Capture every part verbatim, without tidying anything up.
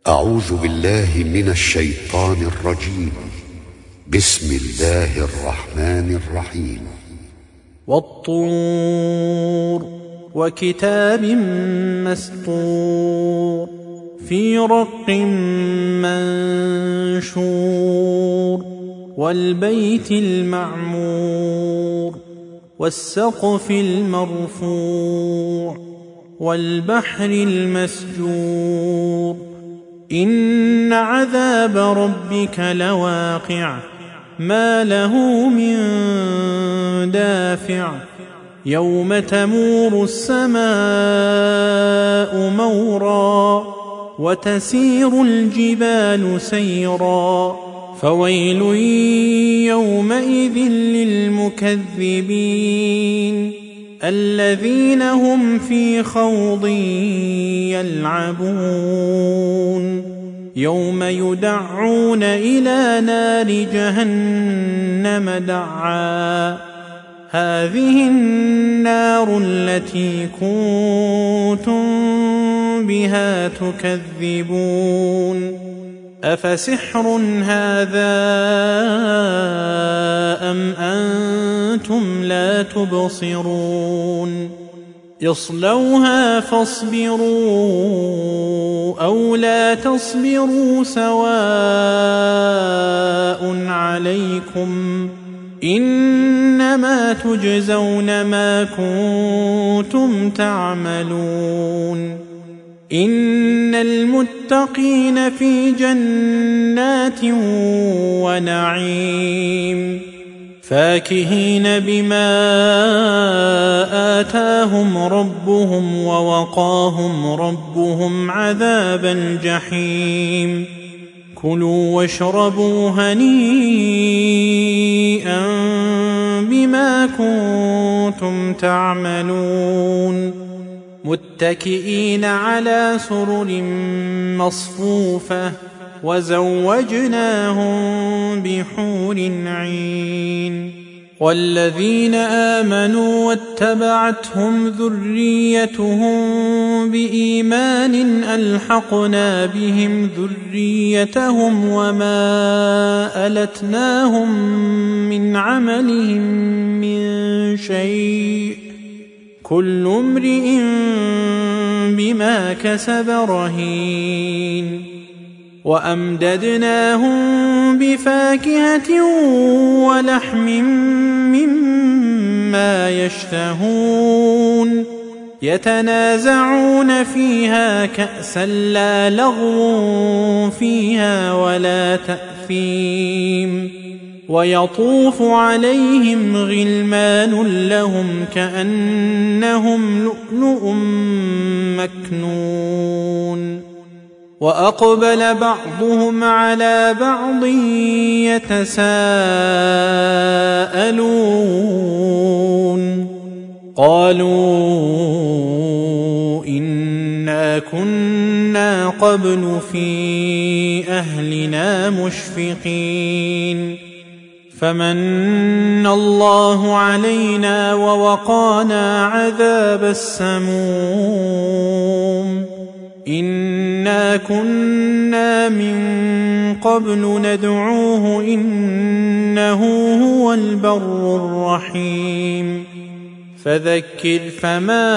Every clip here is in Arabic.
أعوذ بالله من الشيطان الرجيم. بسم الله الرحمن الرحيم. والطور وكتاب مسطور في رق منشور والبيت المعمور والسقف المرفوع والبحر المسجور إن عذاب ربك لواقع ما له من دافع يوم تمور السماء مورا وتسير الجبال سيرا فويل يومئذ للمكذبين الذين هم في خوض يلعبون يوم يدعون إلى نار جهنم دعا هذه النار التي كنتم بها تكذبون أفسحر هذا أم أنتم لا تبصرون اصلوها فاصبروا أو لا تصبروا سواء عليكم إنما تجزون ما كنتم تعملون إن المتقين في جنات ونعيم فاكهين بما آتاهم ربهم ووقاهم ربهم عذاب الجحيم كلوا واشربوا هنيئا بما كنتم تعملون متكئين على سرر مصفوفة وزوجناهم بحور عين والذين آمنوا واتبعتهم ذريتهم بإيمان ألحقنا بهم ذريتهم وما ألتناهم من عملهم من شيء كل امرئ بما كسب رهين وأمددناهم بفاكهة ولحم مما يشتهون يتنازعون فيها كأسا لا لغو فيها ولا تأثيم ويطوف عليهم غلمان لهم كأنهم لؤلؤ مكنون وأقبل بعضهم على بعض يتساءلون قالوا إنا كنا قبل في أهلنا مشفقين فمن الله علينا ووقانا عذاب السموم إنا كنا من قبل ندعوه إنه هو البر الرحيم فذكر فما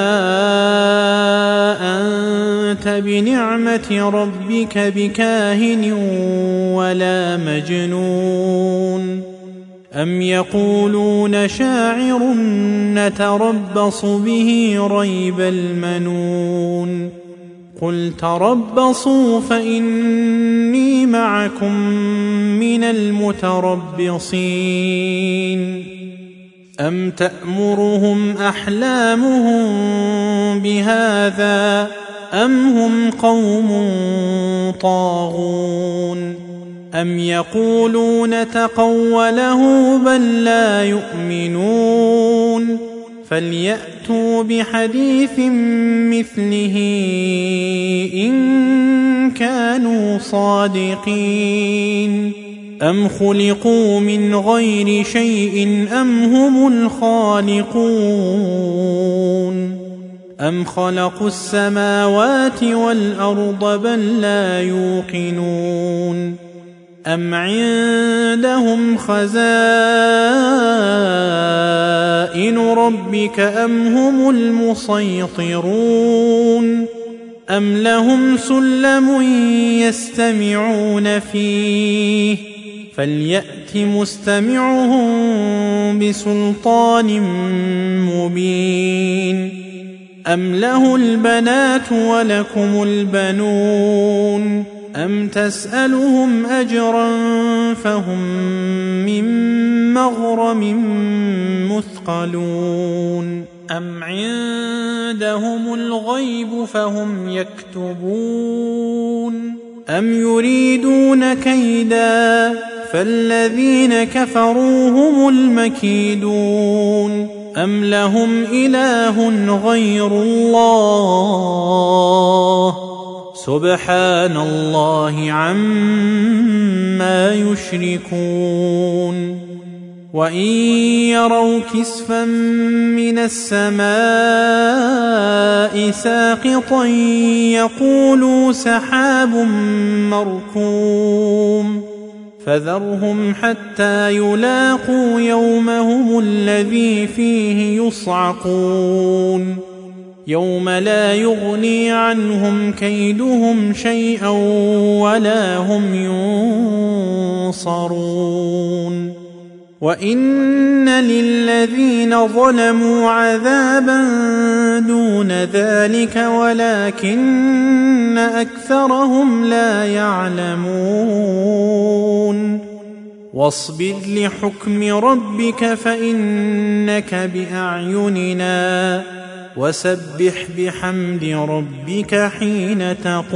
أنت بنعمة ربك بكاهن ولا مجنون أم يقولون شاعر نتربص به ريب المنون قل تربصوا فإني معكم من المتربصين أم تأمرهم أحلامهم بهذا أم هم قوم طاغون أم يقولون تقوله بل لا يؤمنون فليأتوا بحديث مثله إن كانوا صادقين أم خلقوا من غير شيء أم هم الخالقون أم خلقوا السماوات والأرض بل لا يوقنون أم عندهم خزائن ربك أم هم المسيطرون أم لهم سلم يستمعون فيه فليأت مستمعهم بسلطان مبين أم له البنات ولكم البنون أم تسألهم أجرا فهم من مغرم مثقلون أم عندهم الغيب فهم يكتبون أم يريدون كيدا فالذين كفروا هم المكيدون أم لهم إله غير الله سبحان الله عما يشركون وإن يروا كسفا من السماء ساقطا يقولوا سحاب مركوم فذرهم حتى يلاقوا يومهم الذي فيه يصعقون يوم لا يغني عنهم كيدهم شيئا ولا هم ينصرون وإن للذين ظلموا عذابا دون ذلك ولكن أكثرهم لا يعلمون واصبر لحكم ربك فإنك بأعيننا وسبح بحمد ربك حين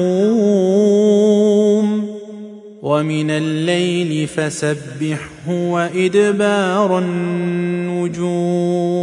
تقوم ومن الليل فسبحه وإدبار النجوم